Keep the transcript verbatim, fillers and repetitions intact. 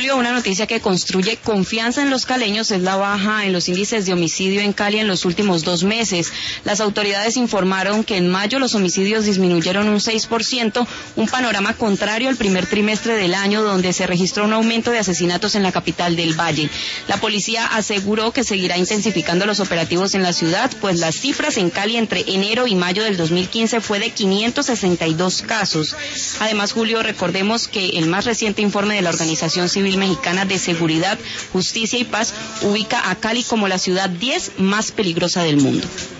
Julio, una noticia que construye confianza en los caleños es la baja en los índices de homicidio en Cali en los últimos dos meses. Las autoridades informaron que en mayo los homicidios disminuyeron un seis por ciento, un panorama contrario al primer trimestre del año, donde se registró un aumento de asesinatos en la capital del Valle. La policía aseguró que seguirá intensificando los operativos en la ciudad, pues las cifras en Cali entre enero y mayo del dos mil quince fue de quinientos sesenta y dos casos. Además, Julio, recordemos que el más reciente informe de la Organización Civil Mexicana de Seguridad, Justicia y Paz ubica a Cali como la ciudad diez más peligrosa del mundo.